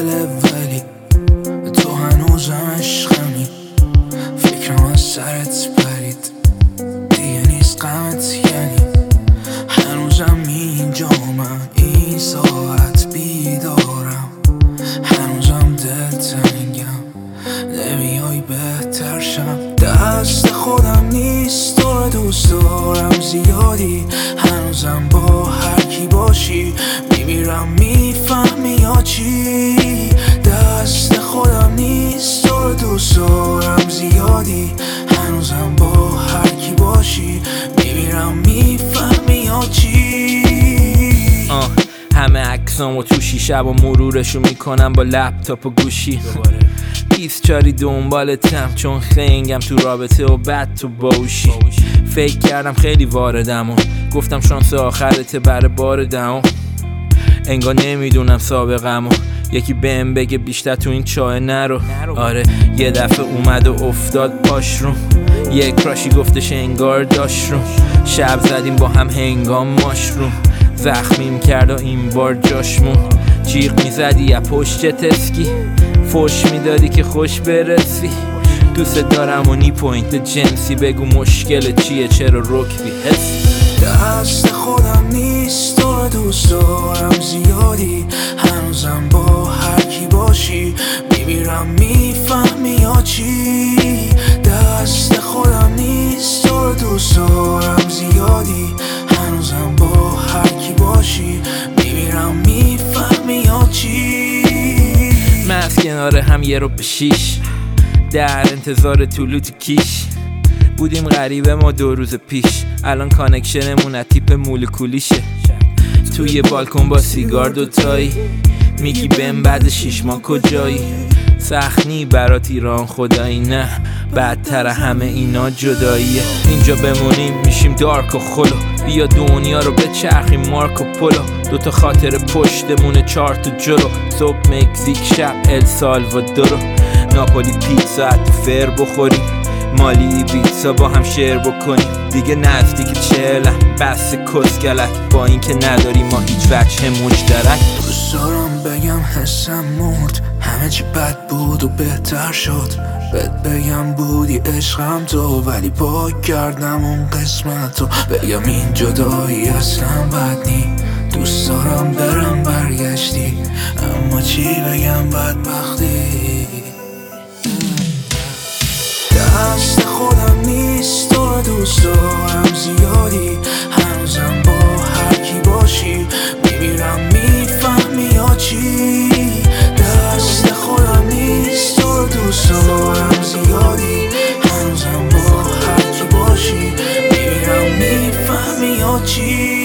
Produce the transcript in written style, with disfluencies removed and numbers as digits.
دل ولی تو هنوزم عشقمی، فکرم از سرت پرید دیگه نیست غمت، یعنی هنوزم اینجامم، این ساعت بیدارم، هنوزم دلتنگم، نمیای بهتر شم. دست خودم نیست تو رو دوست دارم زیادی، هنوزم با هر کی باشی میمیرم، میفهمی یا چی؟ دست خودم نیست تو رو دوست دارم زیادی، هنوزم با هر کی باشی میمیرم، میفهمی یا چی؟ همه عکسامو تو شیشه و مرورشو میکنم با لپتاپ و گوشی، 24 دنبالتم چون خنگم تو رابطه و بد تو باوشی. فکر کردم خیلی واردم و گفتم شانس آخرته بر بار دهم، انگار نمیدونم سابقم و یکی بهم بگه بیشتر تو این چاه نرو. آره یه دفعه اومد و افتاد پاش رو، یه کراشی گفتش انگار داشت رو، شب زدیم با هم هنگام ماشروم، زخمیم کرد و این بار جاشمون، جیغ میزدی یا پشت تسکی، فوش میدادی که خوش برسی، دوست دارم و نی پوینت جنسی، بگو مشکل چیه چرا رکبی حسی؟ دست خودم نیست تو رو دوست دارم زیادی، هنوزم با هر کی باشی میمیرم، میفهمی یا چی؟ دست خودم نیست تو رو دوست دارم زیادی، هنوزم با هر کی باشی میمیرم، میفهمی یا چی؟ مست کنار هم یه رو به 6 در انتظار طلوع تو کیش بودیم، غریبه ما 2 روز پیش، الان کانکشنمون از تیپ مولکولیشه، توی بالکن با سیگار دوتایی، میگی بهم بعد 6 ماه کجایی؟ سخنی برات ایران خدایی نه، بدتر همه اینا جداییه، اینجا بمونیم میشیم دارک و خلو، بیا دنیا رو بچرخیم مارکو پولو، 2 خاطر پشتمونه 4 تا جلو، صبح مکزیک شب السالوادورو، ناپولی پیتزا تو فر بخوریم، مالی بیتزا با هم شیر بکنیم، دیگه نزدیک 40 بس کسگلک، با این که نداریم ما هیچ وجه مشترک. دوست دارم بگم حسم مرد، همه چی بد بود و بهتر شد، بهت بگم بودی عشقم تو، ولی پاک کردم اون قسمت رو، بگم این جدایی اصلا بد نی، دوست دارم برم برگشتی، اما چی بگم بدبختی؟ دست خودم نیست تو رو دوست دارم زیادی، هنوزم با هر کی باشی میمیرم، میفهمی یا چی؟ دست خودم نیست تو رو دوست دارم زیادی، هنوزم با هر کی باشی میمیرم، میفهمی یا چی؟